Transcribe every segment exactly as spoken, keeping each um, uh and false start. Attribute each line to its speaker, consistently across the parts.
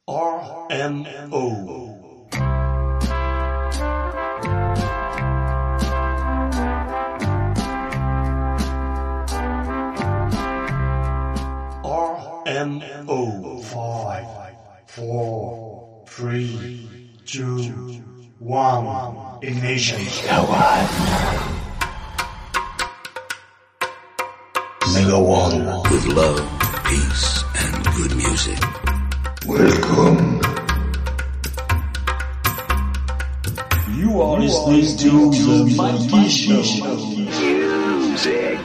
Speaker 1: R M O. M O. Five, four, three, two, one. Ignition. Mega One. Mega One.
Speaker 2: With love, peace, and good music.
Speaker 1: Welcome. You are you listening are to the Mikey Show. Music.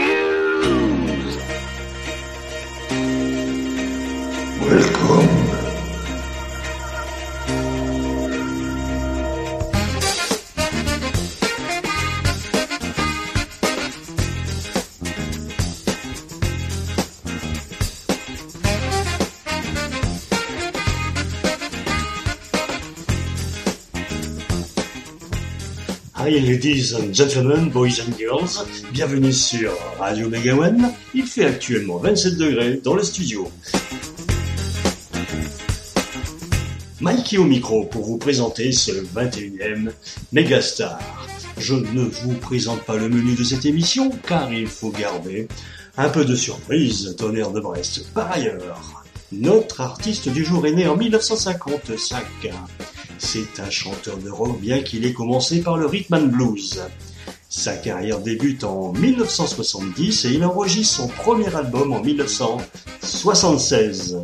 Speaker 1: Welcome. Hi ladies and gentlemen, boys and girls, bienvenue sur Radio Mega One. Il fait actuellement vingt-sept degrés dans le studio. Mikey au micro pour vous présenter ce vingt et unième Megastar. Je ne vous présente pas le menu de cette émission car il faut garder un peu de surprise, tonnerre de Brest. Par ailleurs, notre artiste du jour est né en dix-neuf cent cinquante-cinq. C'est un chanteur de rock bien qu'il ait commencé par le rhythm and blues. Sa carrière débute en dix-neuf cent soixante-dix et il enregistre son premier album en dix-neuf cent soixante-seize.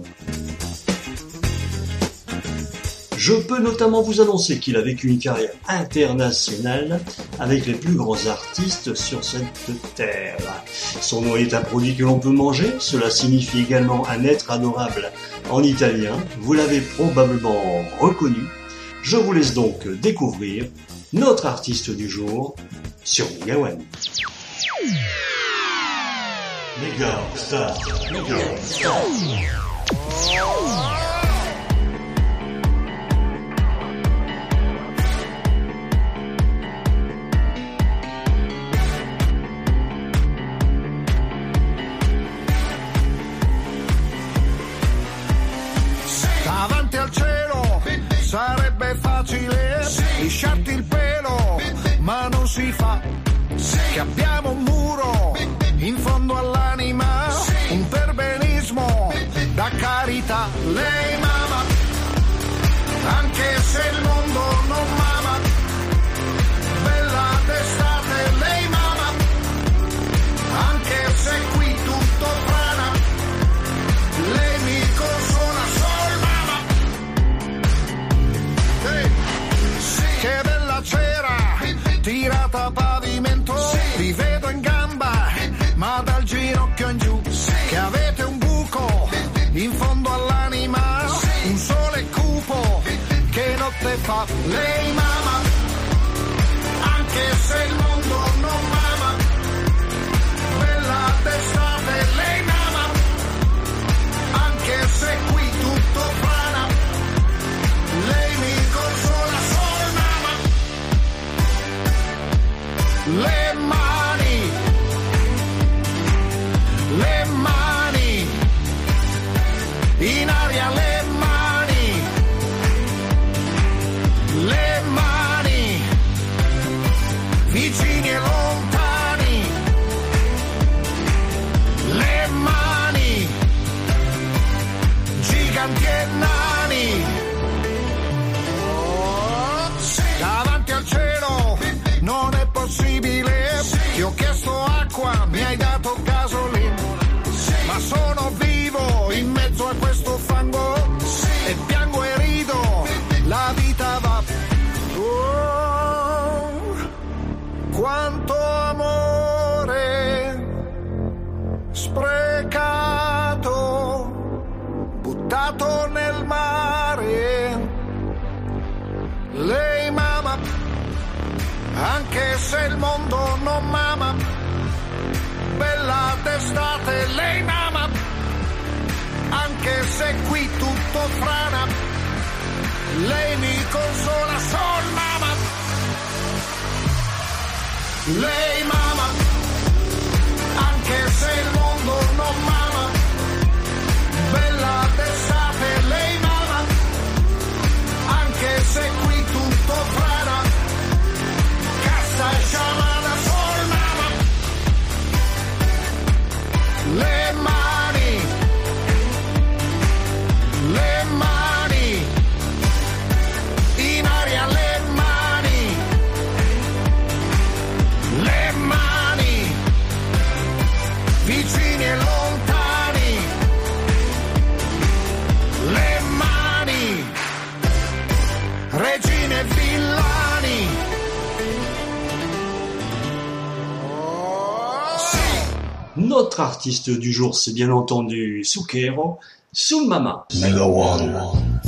Speaker 1: Je peux notamment vous annoncer qu'il a vécu une carrière internationale avec les plus grands artistes sur cette terre. Son nom est un produit que l'on peut manger, cela signifie également un être adorable en italien. Vous l'avez probablement reconnu. Je vous laisse donc découvrir notre artiste du jour sur Mega One. Mega Star, Mega Star.
Speaker 3: Davanti al cielo sarebbe facile lisciarti il pelo, ma non si fa, che abbiamo un muro in fondo all'anima, un perbenismo da carità. Lei mama, anche se il mondo non mama, bella d'estate. Lei mama, anche se qui tutto frana, lei mi consola. Sol mama, hey. Che bella cera tirata a pavimento, vi vedo in gamba ma dal ginocchio in giù, che avete un buco in fondo all'anima, un sole cupo che notte fa. Lei mama, anche se il mondo non mama, bella d'estate. Lei mama, anche se qui tutto frana, lei mi consola. Sol mama, le mani, le mani, in aria le mani, le mani, vicini e lontani, le mani, giganti e nani. Davanti al cielo non è possibile, ti ho chiesto acqua, mi hai dato gasolina, ma sono vivo in mezzo a questo fango e piango e rido, la vita va. Oh, quanto amore sprecato, buttato nel mare. Lei mama, anche se il mondo non mama, bella d'estate. Lei mama, anche se qui tutto frana, lei mi consola. Sol mama, lei mama, anche se il mondo non mama, bella d'estate. Lei mama,
Speaker 1: Notre artiste du jour, c'est bien entendu Zucchero, Soul Mama.
Speaker 2: Mega One.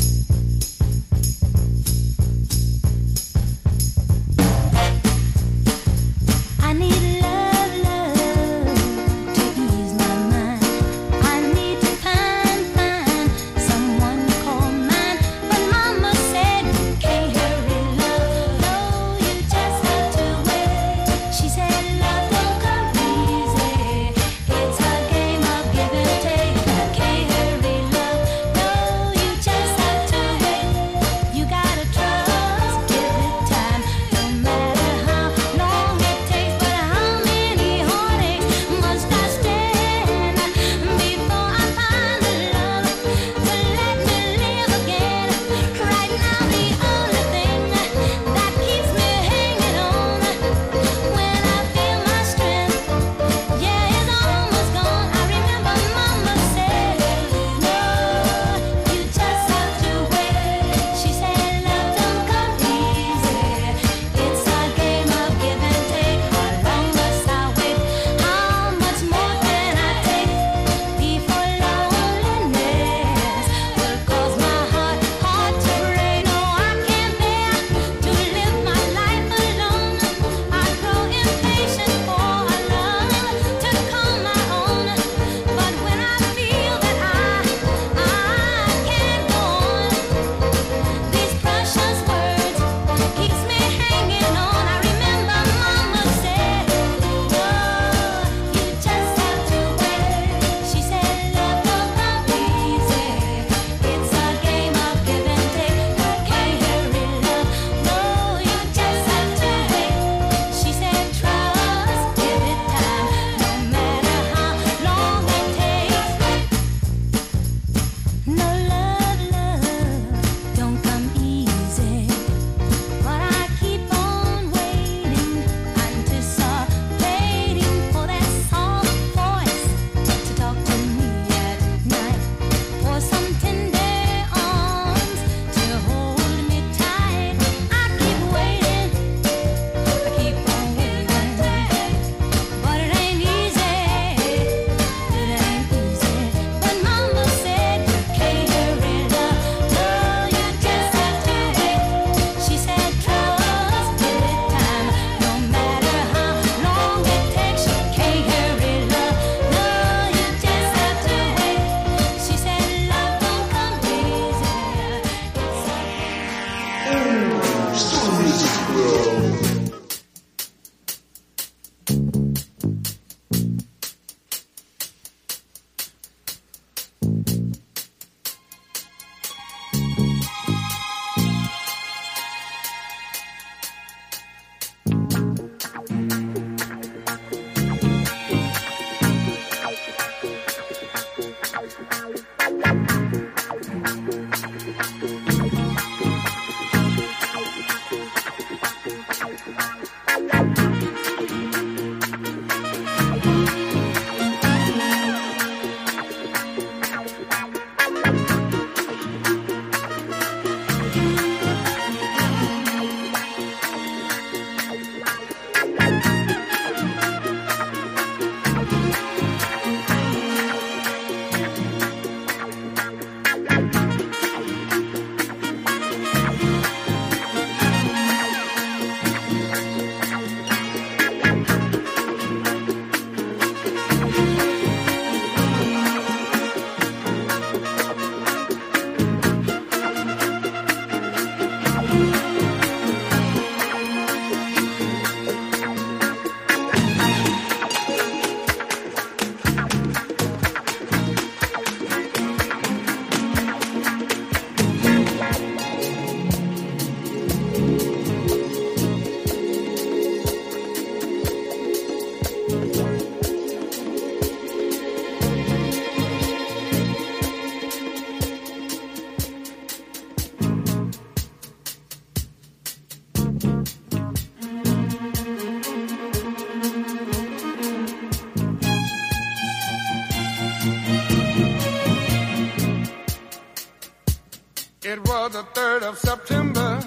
Speaker 3: It was the third of September.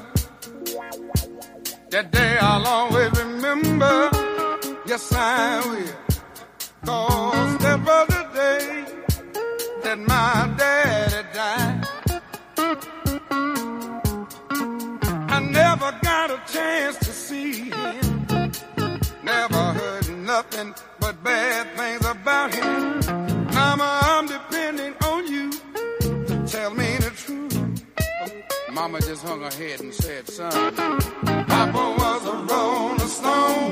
Speaker 3: That day I'll always remember. Yes, I will. 'cause that was the day that my daddy died. I never got a chance to see him, never heard nothing but bad things about him. Mama, I'm depending on you to tell me the truth. Mama just hung her head and said, son, Papa was a rolling stone.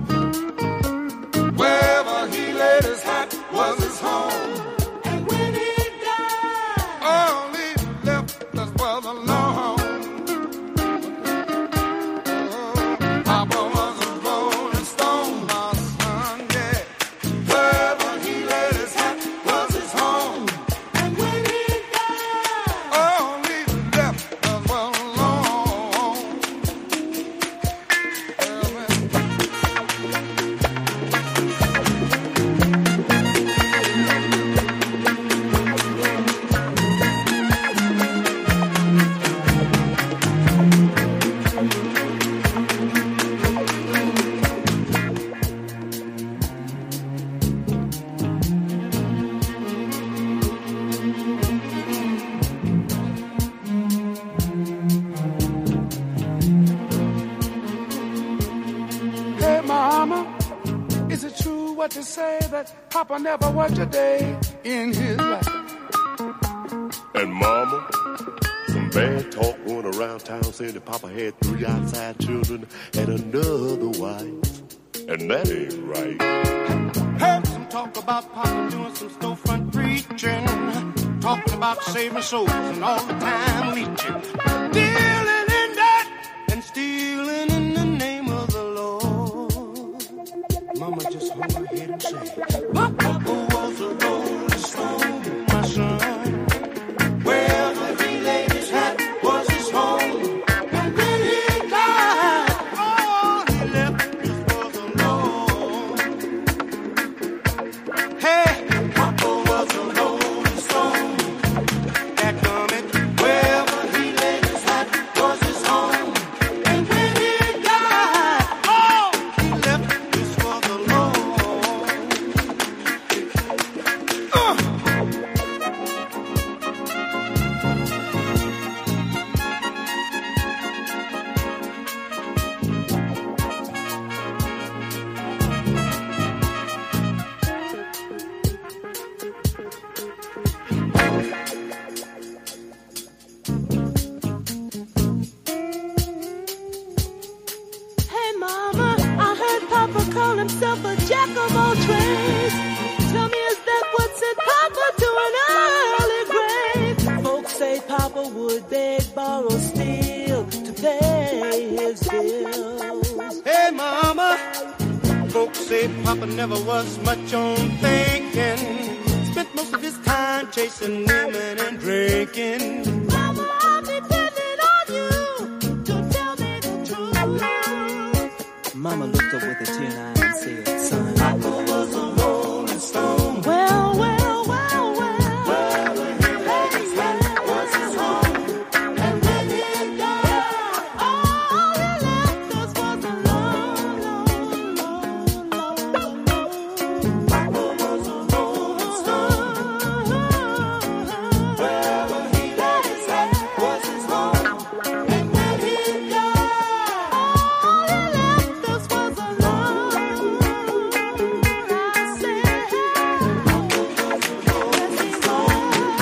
Speaker 3: Wherever he laid his hat was his home. And when he died, all he left us was alone. Papa was a rolling stone, my son, yeah. Wherever he laid his hat was his home. And when he died, all he left us was alone. Hey, Mama, is it true what you say that Papa never worked a day in his life?
Speaker 4: And Mama, some bad talk going around town saying that Papa had three outside children and another wife. And that ain't right.
Speaker 3: Heard some talk about Papa doing some storefront preaching, talking about saving souls and all the time leeching, dealing in that and stealing in the name of the Lord. Mama just hung her head and said, Papa was a rolling stone, my son. Wherever he laid his hat was his home. And when he died, all he left was alone. Hey, Papa was a rolling stone. That comment, wherever he laid his hat was his home. And when he died, all he left was alone. Uh.
Speaker 5: Hey mama, I heard Papa call himself a jack of all trades. Tell me, is that what sent Papa to an early grave? Folks say Papa would beg, borrow, steal to pay his bills.
Speaker 3: Hey, Mama. Folks say Papa never was much on thinking. Spent most of his time chasing women and drinking.
Speaker 5: Mama, I'm depending on you to tell me the truth.
Speaker 6: Mama looked up with a tear in her eye and said, son,
Speaker 3: Papa was a rolling stone.
Speaker 5: Well, well, well, well.
Speaker 3: Wherever he laid his hat was his home.
Speaker 5: And when he died, all he left us was alone, alone, alone, alone.
Speaker 3: Papa was a rolling stone. Wherever he laid his hat was his home.
Speaker 5: And when he died, all he left us was alone. I said,
Speaker 3: Papa was a rolling stone.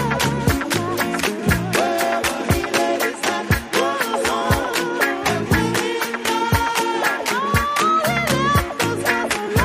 Speaker 3: Wherever he laid his hat was his home.
Speaker 5: and when he died, all he left us was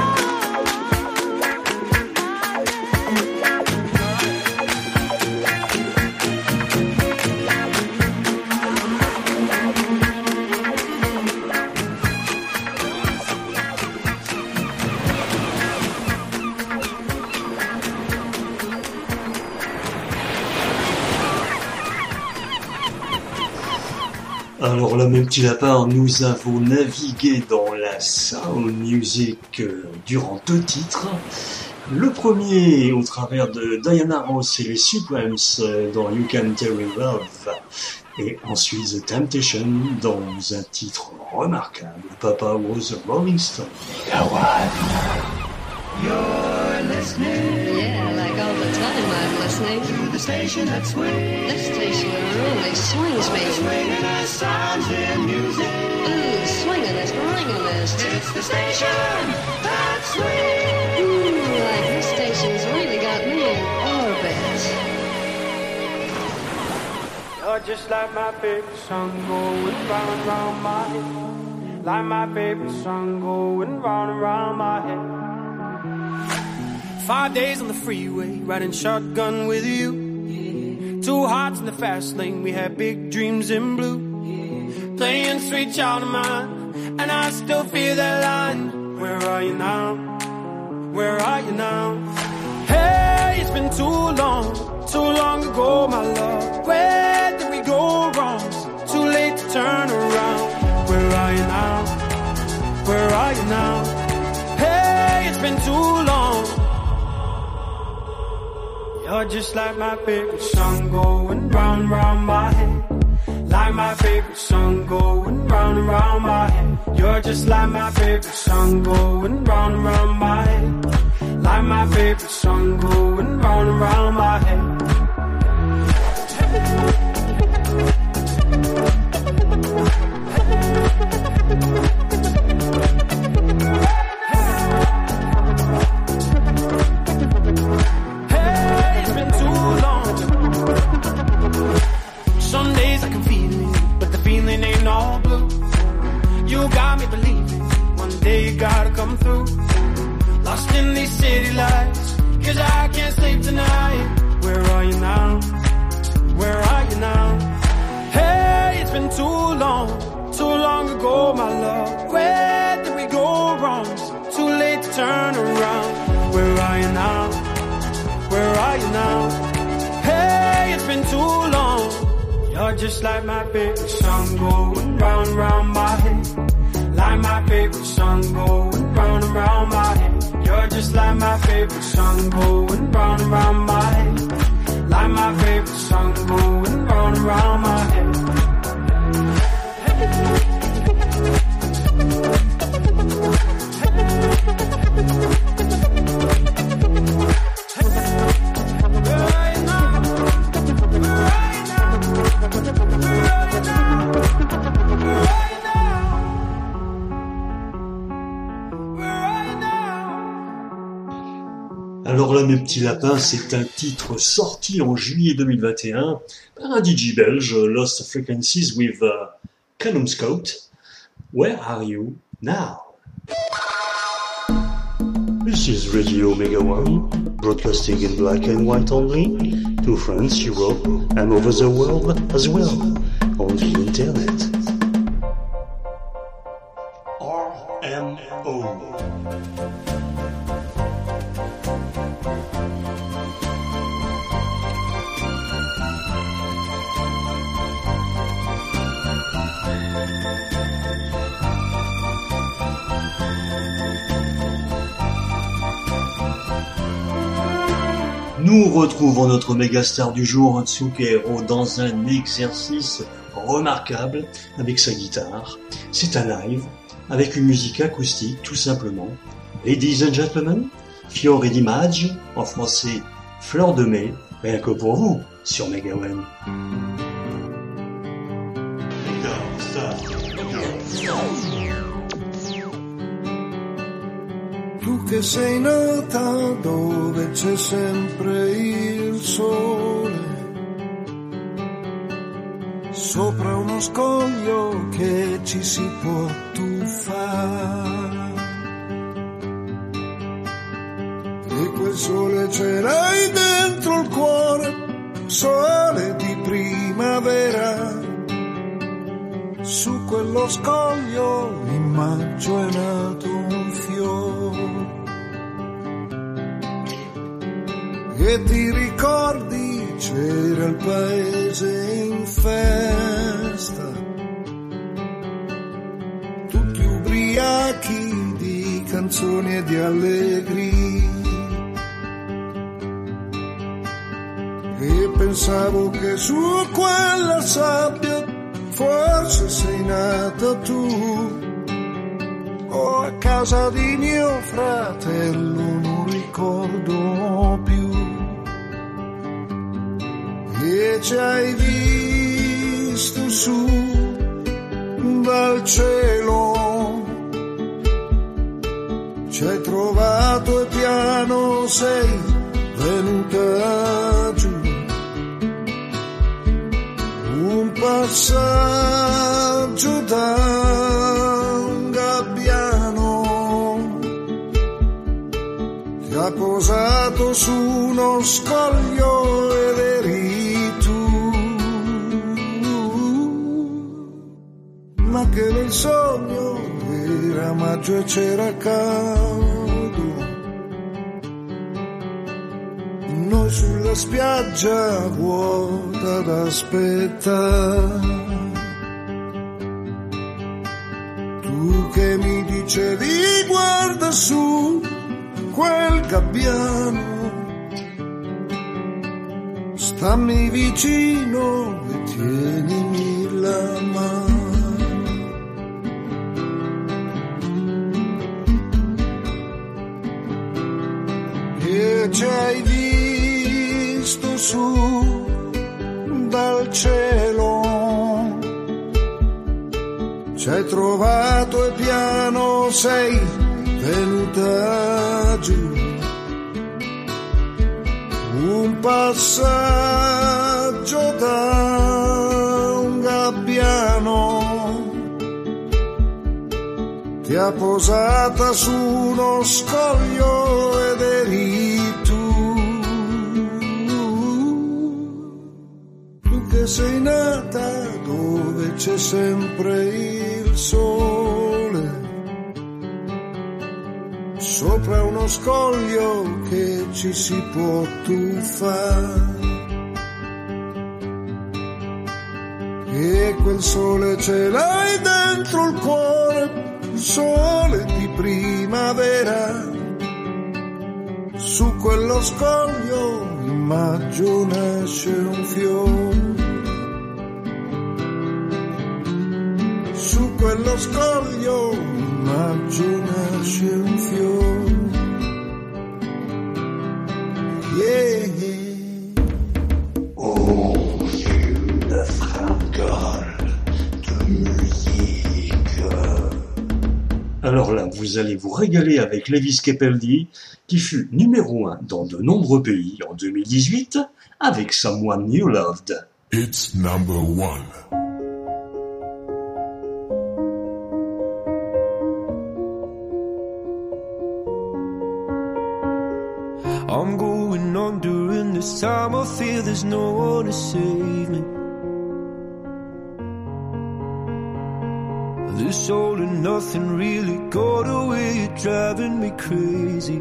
Speaker 1: Alors là, mes petits lapins, nous avons navigué dans la sound music euh, durant deux titres. Le premier au travers de Diana Ross et les Supremes euh, dans You Can Tell Me Love, et ensuite The Temptation dans un titre remarquable, Papa Was a Rolling Stone.
Speaker 2: You're listening
Speaker 7: listening?
Speaker 8: Yeah, like all the time I'm listening.
Speaker 7: To the station that swings.
Speaker 8: This station really swings me.
Speaker 7: Swinging us sounds and music.
Speaker 8: Ooh, swinging is ringing-ist.
Speaker 7: It's the station that swings.
Speaker 8: Ooh, like this station's really got me in orbit.
Speaker 9: You're just like my favorite song going round and round my head. Like my favorite song going round and round my head. Five days on the freeway, riding shotgun with you. Yeah. Two hearts in the fast lane, we had big dreams in blue. Yeah. Playing Sweet Child of Mine, and I still feel that line. Where are you now? Where are you now? Hey, it's been too long, too long ago, my love. Where did we go wrong? Too late to turn around. Where are you now? Where are you now? Hey, it's been too long. You're just like my favorite song going round and round my head. Like my favorite song going round and round my head. You're just like my favorite song going round and round my head. Like my favorite song going round and round my head. All blue. You got me believing one day you gotta come through. Lost in these city lights, cause I can't sleep tonight. Where are you now? Where are you now? Hey, it's been too long, too long ago, my love. Where did we go wrong? Too late to turn around. Where are you now? Where are you now? Hey, it's been too long. You're just like my favorite song going round and round my head. Like my favorite song going round and round my head. You're just like my favorite song going round and round my head. Like my favorite song going round and round my head.
Speaker 1: Alors là, mes petits lapins, c'est un titre sorti en juillet deux mille vingt et un par un D J belge, Lost Frequencies with uh, Callum Scott. Where are you now? This is Radio Omega One, broadcasting in black and white only, to France, Europe, and over the world as well, on the internet. R M O. Nous retrouvons notre méga star du jour, Tsukero, dans un exercice remarquable avec sa guitare. C'est un live avec une musique acoustique, tout simplement. Ladies and gentlemen, Fiore di Maggio, en français Fleur de Mai, rien que pour vous, sur Megawen.
Speaker 3: Tu che sei nata dove c'è sempre il sole, sopra uno scoglio che ci si può tuffare, e quel sole ce l'hai dentro il cuore, sole di primavera. Su quello scoglio in maggio è nato un fiore. E ti ricordi c'era il paese in festa, tutti ubriachi di canzoni e di allegria. E pensavo che su quella sabbia forse sei nata tu, o a casa di mio fratello, non ricordo più. E ci hai visto su dal cielo, ci hai trovato e piano sei venuta giù. Un passaggio da un gabbiano ti ha posato su uno scoglio ed eri tu. Ma che nel sogno era maggio e c'era caldo, noi sulla spiaggia vuota ad aspettare. Tu che mi dicevi guarda su quel gabbiano, stammi vicino e tienimi la mano. E ci hai visto su dal cielo, ci hai trovato e piano sei venuta giù. Un passaggio da un gabbiano ti ha posata su uno scoglio ed eri tu. Tu che sei nata dove c'è sempre il sole, sopra uno scoglio che ci si può tuffare. E quel sole ce l'hai dentro il cuore, sole di primavera. Su quello scoglio in maggio nasce un fiore. Su quello scoglio in maggio nasce un fiore. Yeah, yeah.
Speaker 1: Oh, le frangole de musique. Alors là, vous allez vous régaler avec Lewis Capaldi, qui fut numéro un dans de nombreux pays en deux mille dix-huit avec Someone You Loved.
Speaker 10: It's number one.
Speaker 9: I'm going on during this time. I feel there's no one to save me. This all and nothing really got away. You're driving me crazy.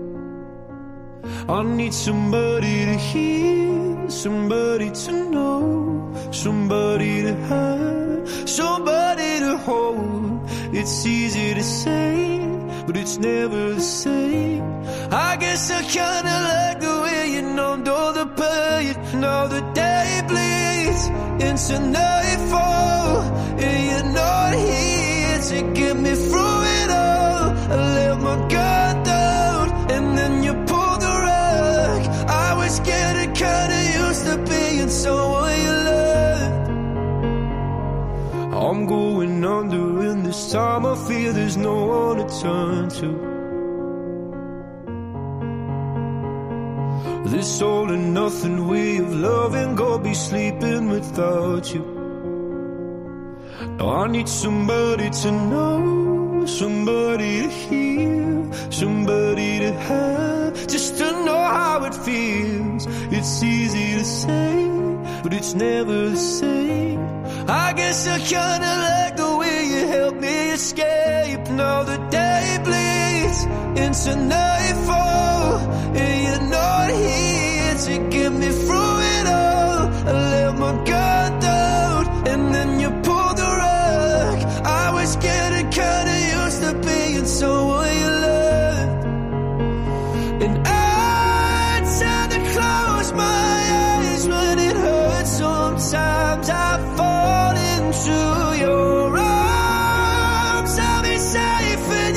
Speaker 9: I need somebody to hear, somebody to know, somebody to have, somebody to hold. It's easy to say, but it's never the same. I guess I kinda like the way you numbed all the pain. Now the day bleeds into nightfall, and you're not here to get me through it all. I let my guard down, and then you pulled the rug. I was getting kinda used to being someone you loved. I'm going under, and this time I feel there's no one to turn to. This all and nothing way of loving, go be sleeping without you. Now I need somebody to know, somebody to hear, somebody to have, just to know how it feels. It's easy to say, but it's never the same. I guess I kinda like the way you help me escape. Now the day bleeds into nightfall, and you're not here to get me through it all. I let my guard down, and then you pulled the rug. I was getting kinda used to being someone you loved, and I tend to close my eyes when it hurts. Sometimes I fall into your arms. I'll be safe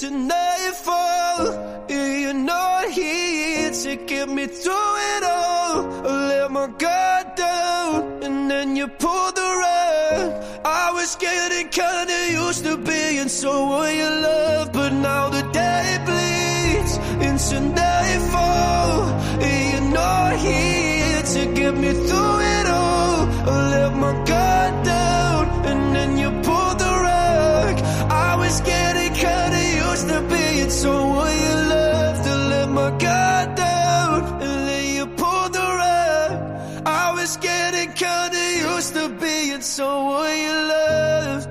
Speaker 9: into nightfall. You're not here to get me through it all. I let my guard down and then you pulled the rug. I was getting kinda used to being someone you love, but now the day bleeds into nightfall. You're not here to get me through it all. I let my guard down and then you pulled the rug. I was getting kinda used to being someone you loved. To let my guard down and then you pulled the rug. I was getting kinda used to being someone you loved.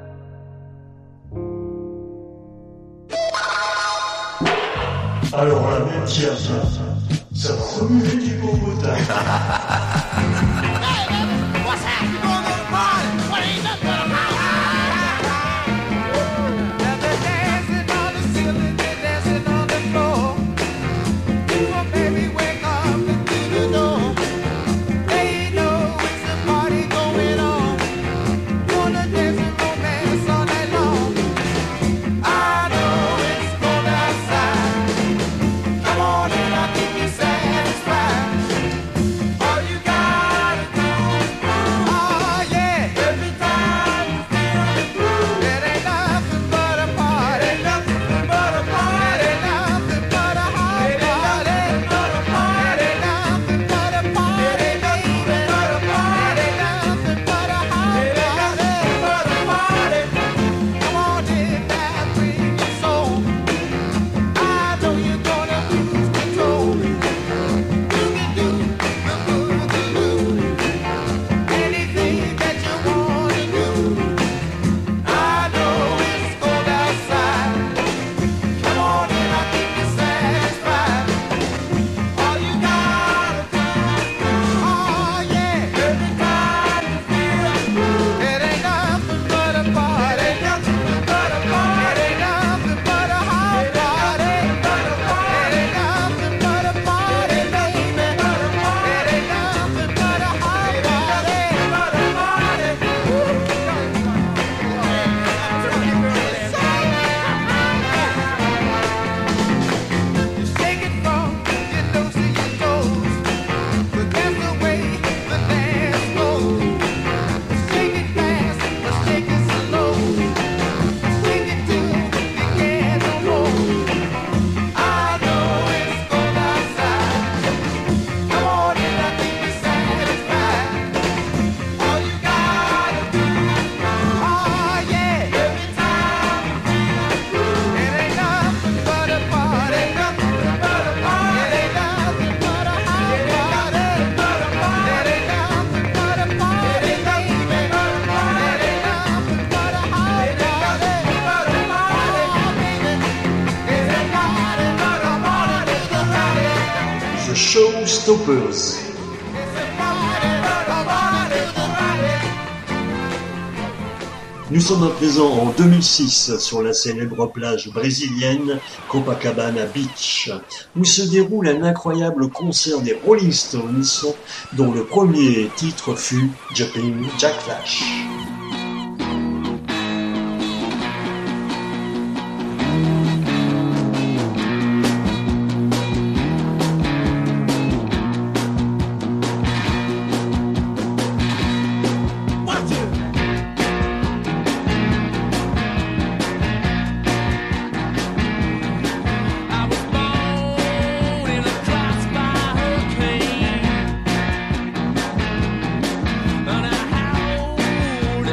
Speaker 1: Alors la même tiens, ça va remuer du beau motin.
Speaker 3: What's happening? You gonna go to the party? What ain't nothing but a house? Now they're dancing on the ceiling, they're dancing on the floor. Oh, baby, wake up and do the door. They know it's a party going on. Gonna dance and romance all night long. I know it's cold outside. Come on and I'll keep you satisfied. All you gotta do is move. Oh yeah. Every time you feel the groove, it ain't nothing but a party. It ain't nothing but a party. It ain't nothing but a house party. It ain't nothing but a party. It ain't nothing but a party. It ain't nothing but a house party. It ain't nothing but a party. Come on in that bring your soul. I know you're gonna lose control. You can do the boogaloo. Anything that you wanna do. I know it's cold outside. Come on and I'll keep you satisfied. All you gotta do is move. Oh yeah. Every time you feel the groove, it ain't nothing but a party. It ain't nothing but a party. It ain't nothing but a house party. It ain't nothing but a party, baby. It ain't nothing but a house party. You shake it from your nose to your toes, but that's the way the dance goes. Shake it fast, but shake it slow. Shake it till you can't no more. I know it's cold outside. Come on and I'll keep you satisfied. All you gotta do is move. Oh yeah. Every time you feel the groove, it ain't nothing but a party. It ain't nothing but a party. It ain't nothing but a house party. It ain't nothing but a party. It ain't nothing but a party. It ain't nothing but a party. It ain't nothing but a house party. It ain't nothing but a party. Oh baby, it ain't nothing but a party. It's a party.
Speaker 1: The Showstoppers.
Speaker 3: It's a party. A party. It's a party.
Speaker 1: Nous sommes à présent en deux mille six sur la célèbre plage brésilienne Copacabana Beach, où se déroule un incroyable concert des Rolling Stones, dont le premier titre fut Jumping Jack Flash.
Speaker 9: I was born in a crossfire hurricane, and I howled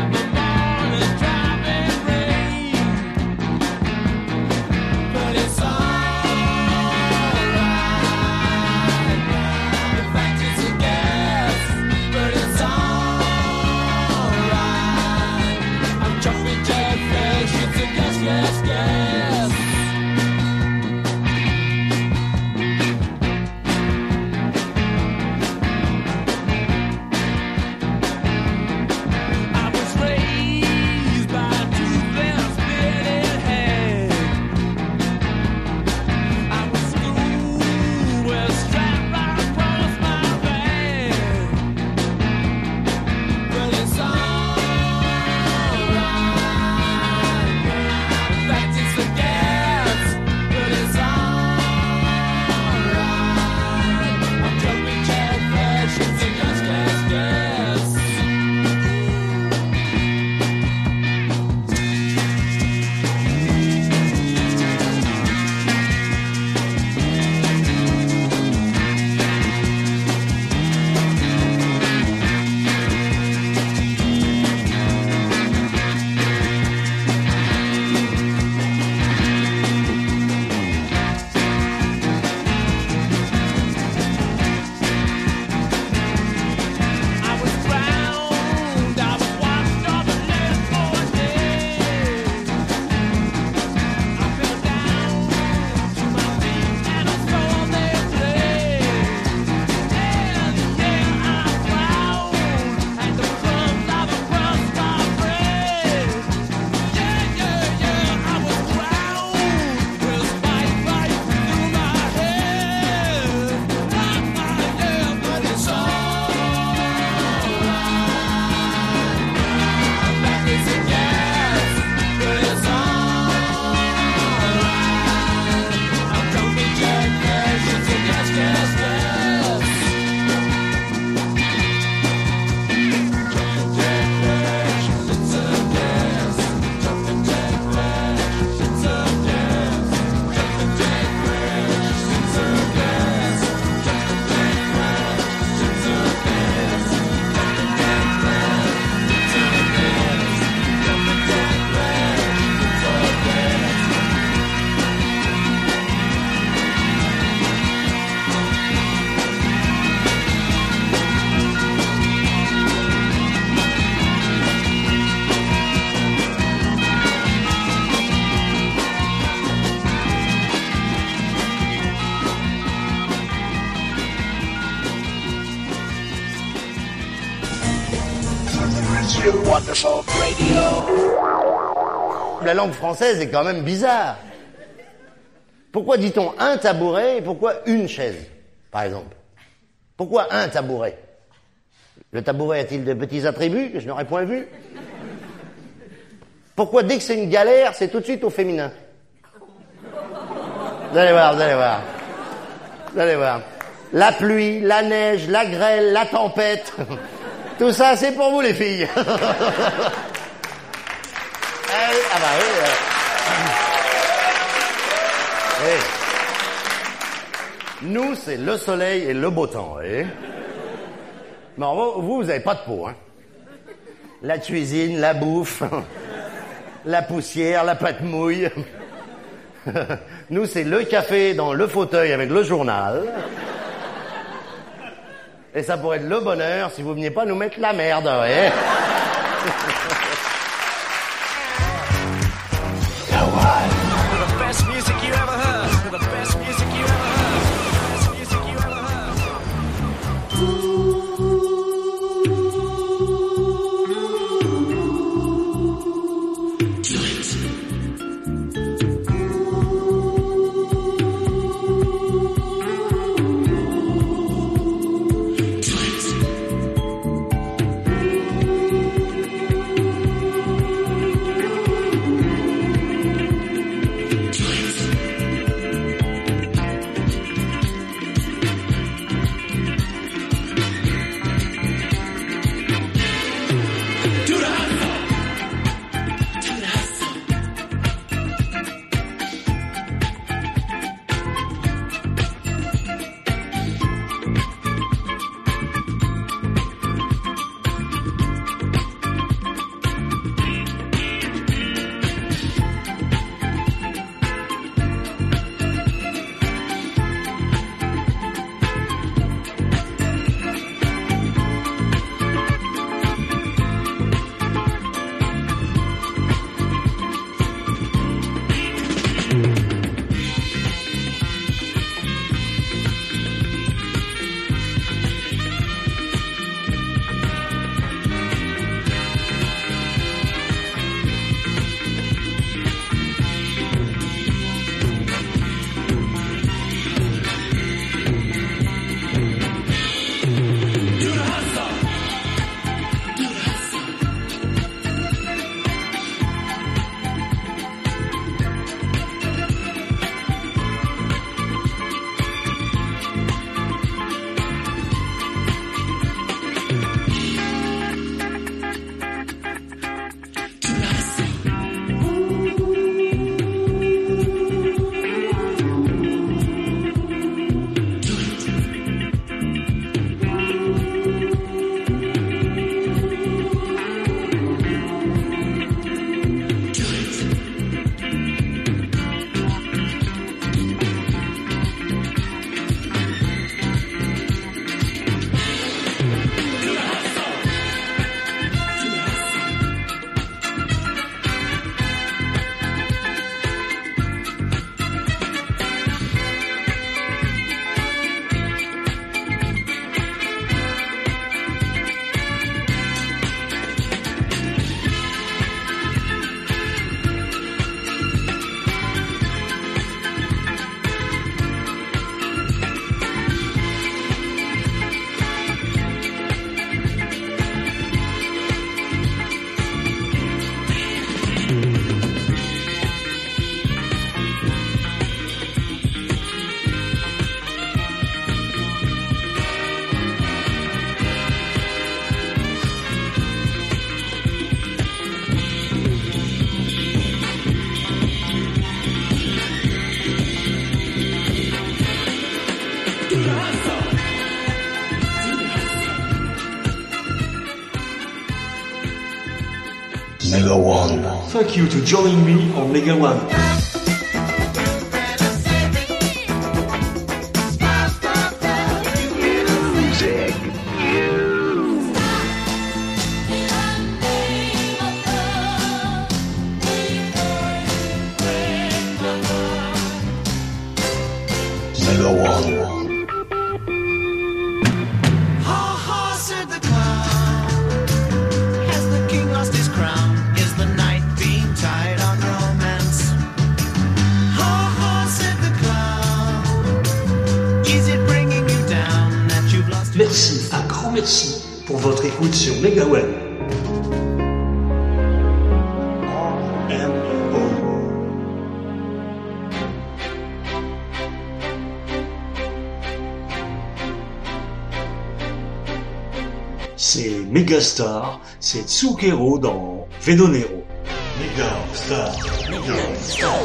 Speaker 11: wonderful radio. La langue française est quand même bizarre. Pourquoi dit-on un tabouret et pourquoi une chaise, par exemple? Pourquoi un tabouret? Le tabouret a-t-il de petits attributs que je n'aurais point vus? Pourquoi dès que c'est une galère, c'est tout de suite au féminin? Vous allez voir, vous allez voir. Vous allez voir. La pluie, la neige, la grêle, la tempête. Tout ça, c'est pour vous, les filles. Ah bah oui. Euh... oui. Nous, c'est le soleil et le beau temps, oui. Mais vous, vous n'avez pas de peau, hein. La cuisine, la bouffe, la poussière, la pâte mouille. Nous, c'est le café dans le fauteuil avec le journal. Et ça pourrait être le bonheur si vous veniez pas nous mettre la merde, ouais.
Speaker 1: Mega One. Thank you to join me on Mega One. Mega One.
Speaker 12: Ha ha, said the clown, has the king
Speaker 1: merci pour votre écoute sur MegaWeb. C'est Megastar, c'est Zucchero dans Vedonero. Megastar, Megastar.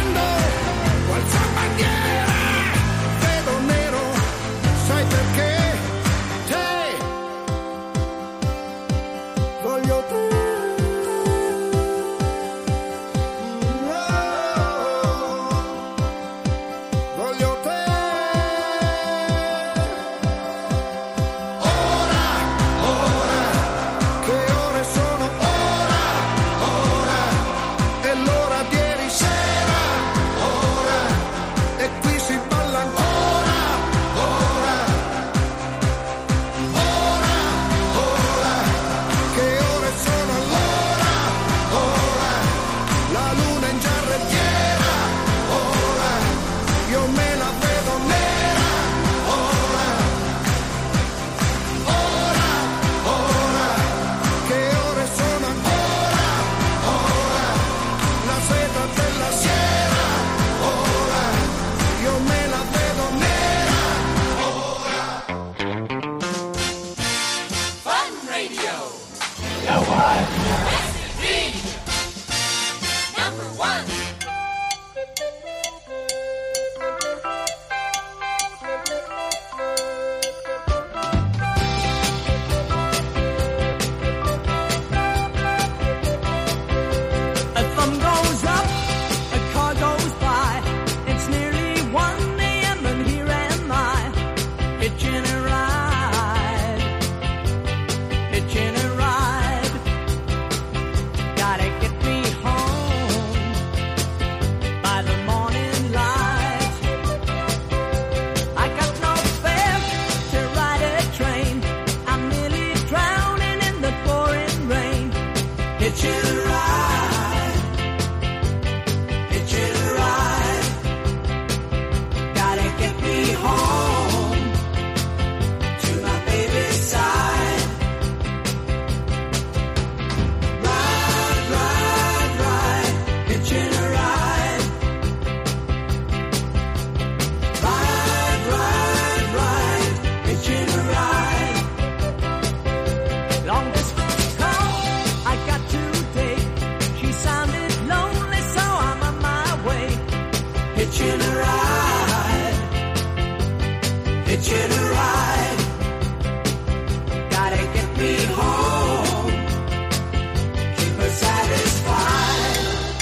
Speaker 3: Sai perché?
Speaker 9: hitching a ride. Gotta get me home, keep her satisfied.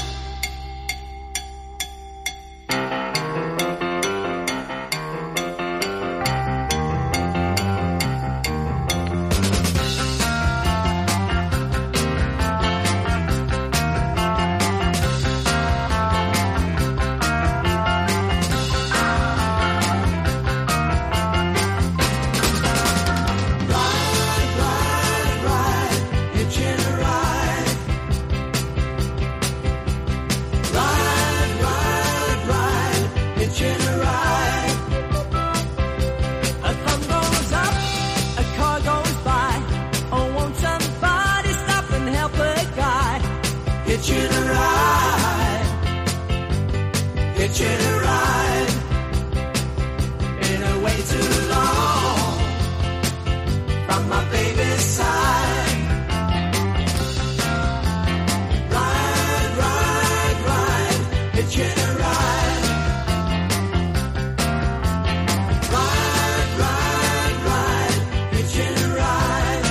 Speaker 9: Hitching a ride, hitching a ride, been away too long from my baby's side. Ride, ride, ride, hitching a ride. Ride, ride, ride, hitching a ride.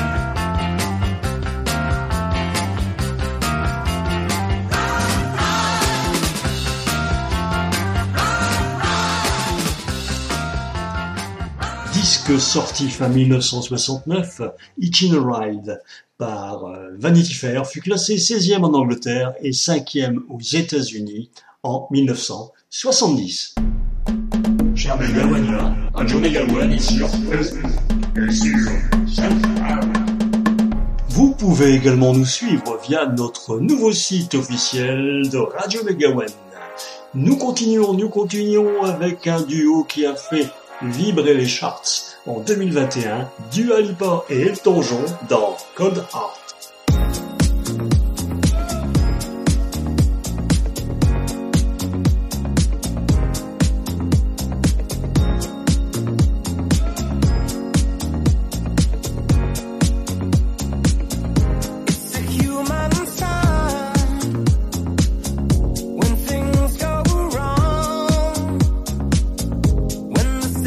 Speaker 1: Disque sorti fin mille neuf cent soixante-neuf, Hitchin' a Ride par euh, Vanity Fair fut classé seizième en Angleterre et cinquième aux États-Unis en mille neuf cent soixante-dix.
Speaker 12: Cher Megawania, Radio Megawan est sur et sur
Speaker 1: Vous pouvez également nous suivre via notre nouveau site officiel de Radio Megawan. Nous continuons, nous continuons avec un duo qui a fait vibrer les charts en deux mille vingt et un, Dua Lipa et Elton John dans Cold Heart.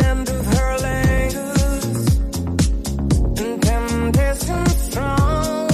Speaker 9: Strong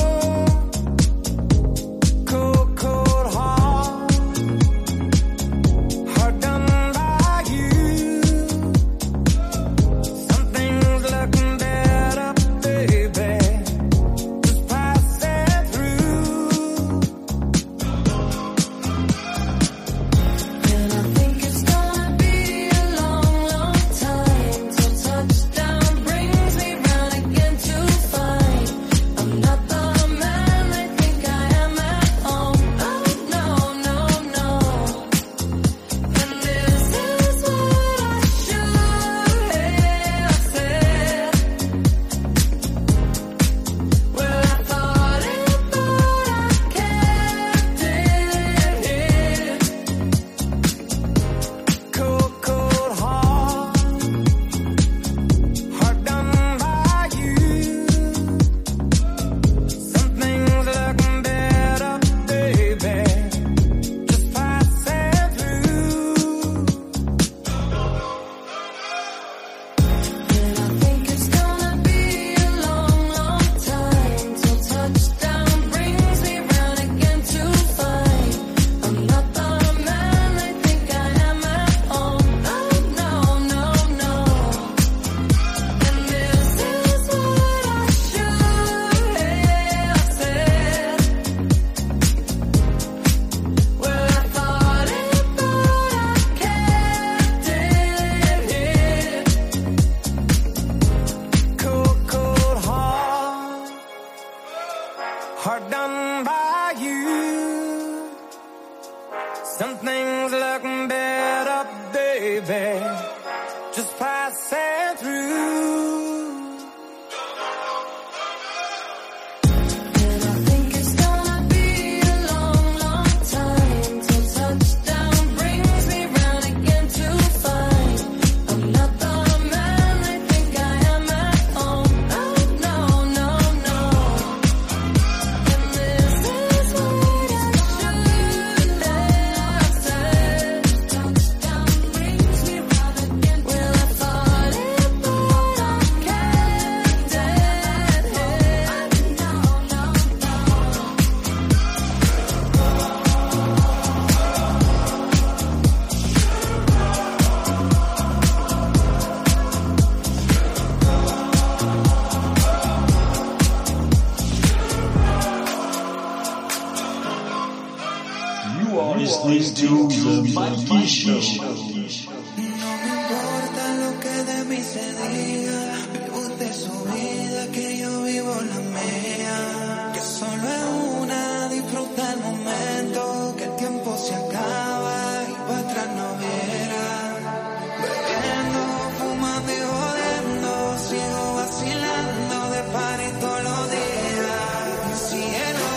Speaker 1: listening to the Mikey Show.
Speaker 13: No me importa lo que de mí se diga, vive usted su vida, que yo vivo la mía. Que solo es una, disfruta el momento, que el tiempo se acaba y para atrás no viera. Bebiendo, fumando y jodiendo, sigo vacilando de party todos los días. Mi cielo.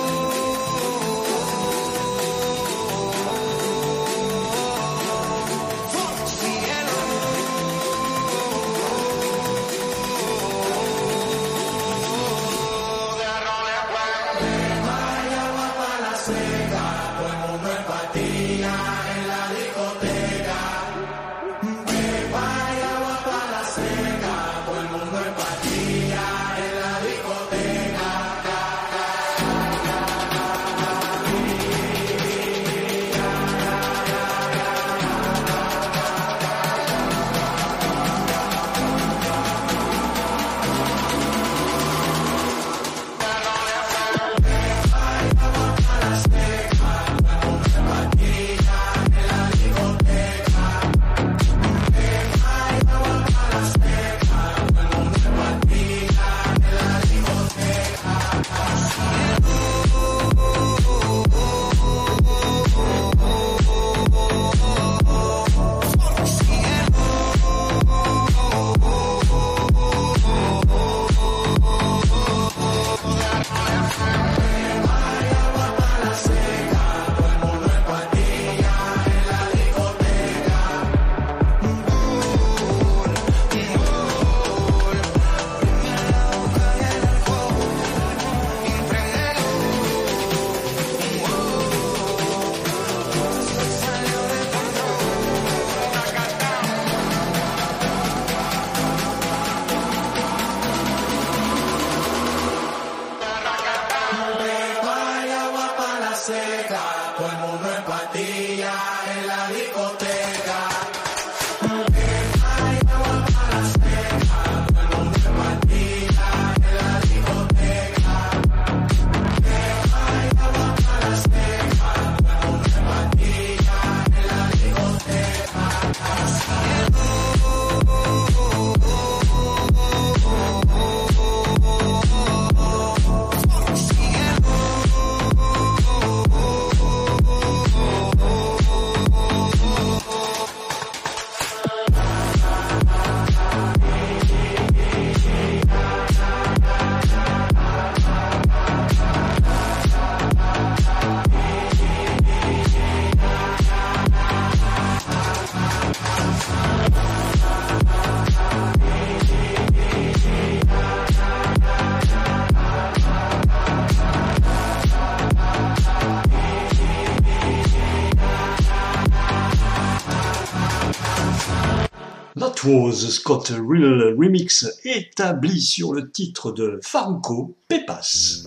Speaker 1: That was Scott Real Remix établi sur le titre de Farruko, Pepas.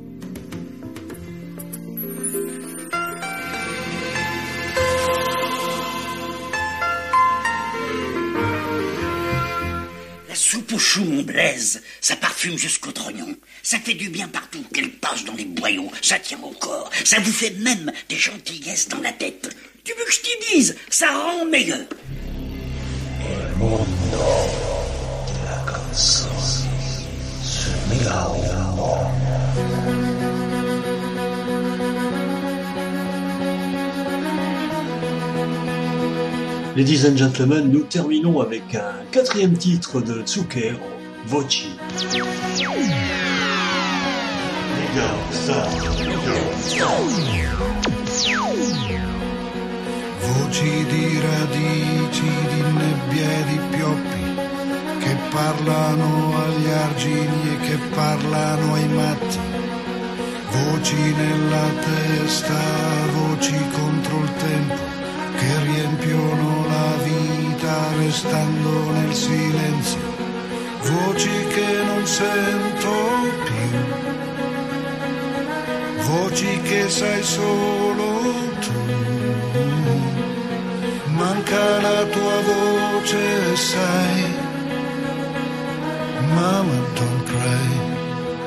Speaker 14: La soupe au chou, mon Blaise, ça parfume jusqu'au trognon. Ça fait du bien partout qu'elle passe dans les boyaux. Ça tient au corps. Ça vous fait même des gentillesses dans la tête. Tu veux que je t'y dise, ça rend meilleur.
Speaker 2: El mundo de la canción se mira humo.
Speaker 1: Ladies and gentlemen, nous terminons avec un quatrième titre de Zucchero, Voci.
Speaker 3: Voci di radici, di nebbie e di pioppi, che parlano agli argini e che parlano ai matti. Voci nella testa, voci contro il tempo, che riempiono la vita restando nel silenzio. Voci che non sento più, voci che sai solo tu. Manca la tua voce, sai. Mama, don't cry.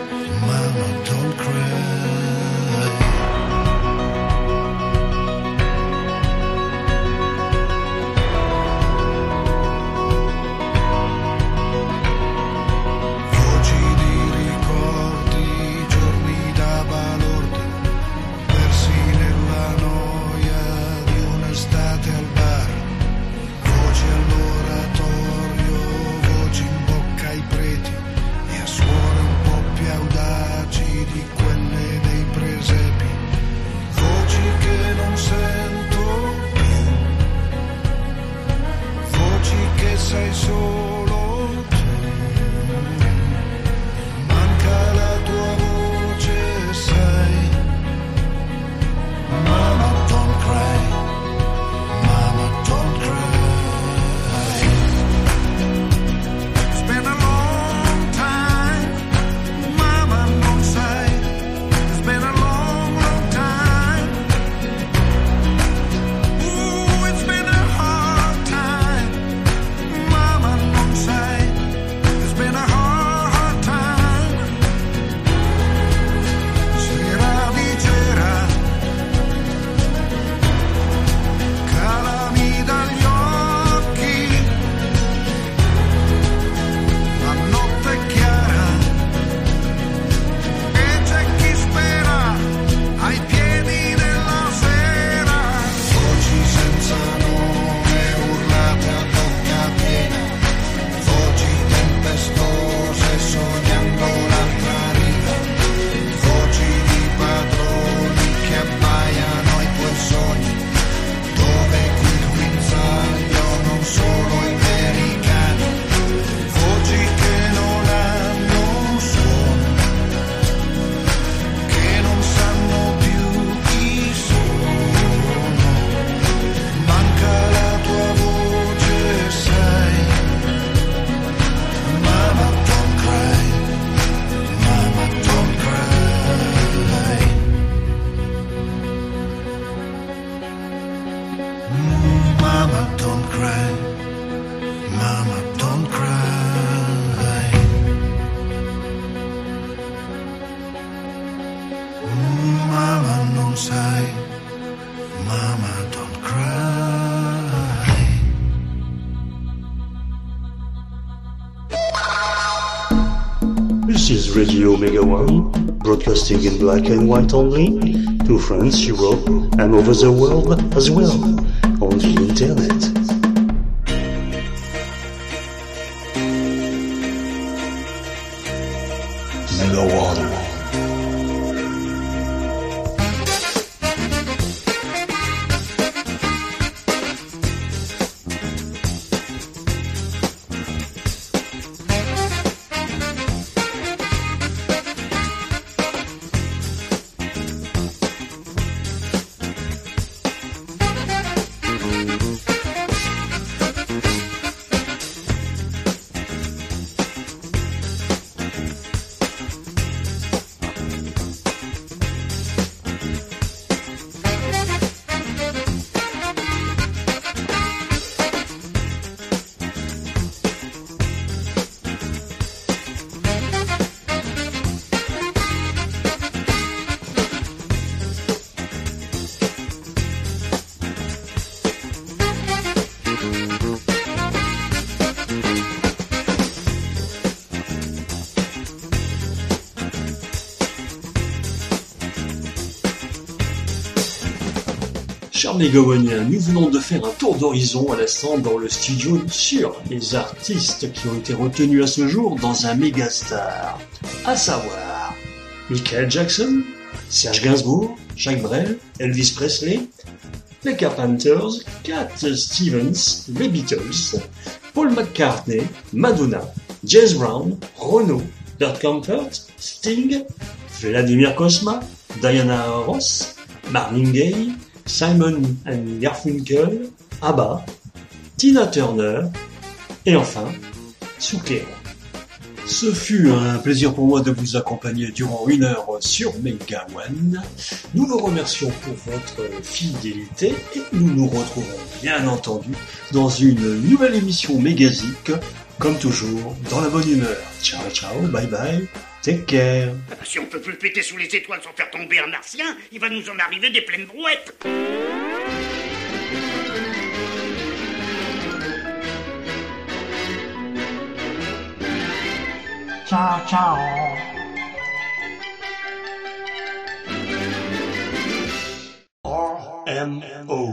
Speaker 3: Mama, don't cry.
Speaker 1: This is Radio Omega One, broadcasting in black and white only, to France, Europe, and over the world as well, on the internet.
Speaker 2: Mega One.
Speaker 1: Chers mégawaniens, nous venons de faire un tour d'horizon à l'instant dans le studio sur les artistes qui ont été retenus à ce jour dans un mégastar, à savoir Michael Jackson, Serge Gainsbourg, Jacques Brel, Elvis Presley, les Carpenters, Cat Stevens, les Beatles, Paul McCartney, Madonna, James Brown, Renaud, Bert Comfort, Sting, Vladimir Cosma, Diana Ross, Marvin Gaye, Simon and Garfunkel, ABBA, Tina Turner, et enfin, Souker. Ce fut un plaisir pour moi de vous accompagner durant une heure sur Mega One. Nous vous remercions pour votre fidélité et nous nous retrouvons bien entendu dans une nouvelle émission Mégazique, comme toujours, dans la bonne humeur. Ciao ciao, bye bye, take care.
Speaker 14: Si on peut plus péter sous les étoiles sans faire tomber un martien, il va nous en arriver des pleines brouettes.
Speaker 15: Ciao, ciao.
Speaker 1: R M O